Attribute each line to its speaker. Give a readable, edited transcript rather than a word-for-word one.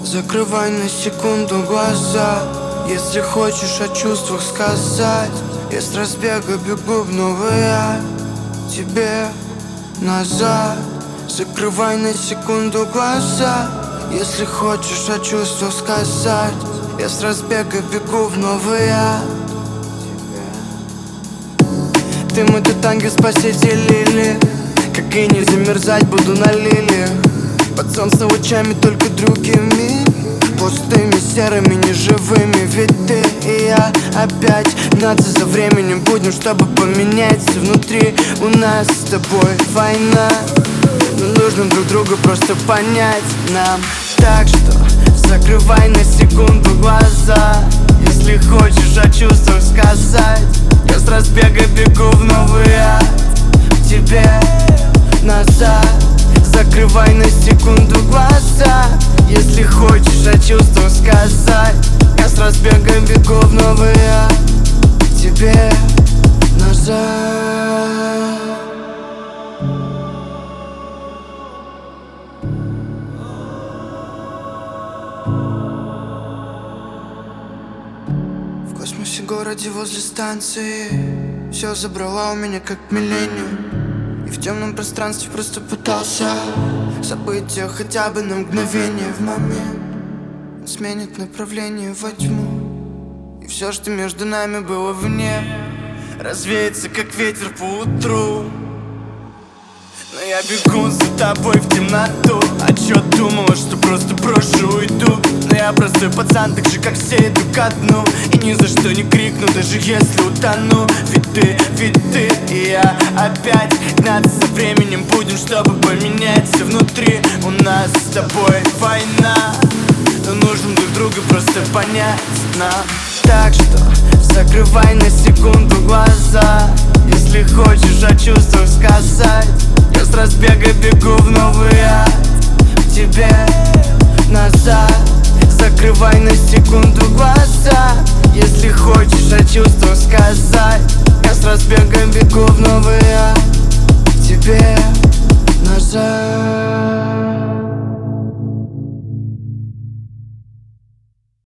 Speaker 1: Закрывай на секунду глаза, если хочешь о чувствах сказать. Я с разбега бегу в новый ад, тебе назад. Закрывай на секунду глаза, если хочешь о чувствах сказать. Я с разбега бегу в новый ад. Ты мой тут ангел-спаситель лили, как и не замерзать буду на лилиях. Под солнцем лучами только другими, пустыми, серыми, неживыми. Ведь ты и я опять гнаться за временем будем, чтобы поменяться внутри. У нас с тобой война, но нужно друг друга просто понять нам. Так что закрывай на секунду глаза, если хочешь о чувствах сказать. Я с разбега бегу в новый ад, к тебе назад. Закрывай на секунду глаза, если хочешь о чувствах сказать. Я с разбега бегу в новый ад, к тебе назад. В космосе, городе возле станции, все забрала у меня как миллениум. И в темном пространстве просто пытался события хотя бы на мгновение. В момент он сменит направление во тьму, и все, что между нами было вне, развеется, как ветер по утру. Но я бегу за тобой в темноту. А чё думала, что просто брошу, уйду? Но я простой пацан, так же, как все, иду ко дну. И ни за что не крикну, даже если утону. Ведь ты и я опять гнаться за временем будем, чтобы поменяться внутри. У нас с тобой война, но нужно друг друга просто понять нам. Так что закрывай на секунду глаза, если хочешь о чувствах сказать. Я с разбега бегу в новый ад, к тебе назад. Закрывай на секунду глаза, если хочешь о чувствах сказать. Я с разбега бегу в новый ад, к тебе назад.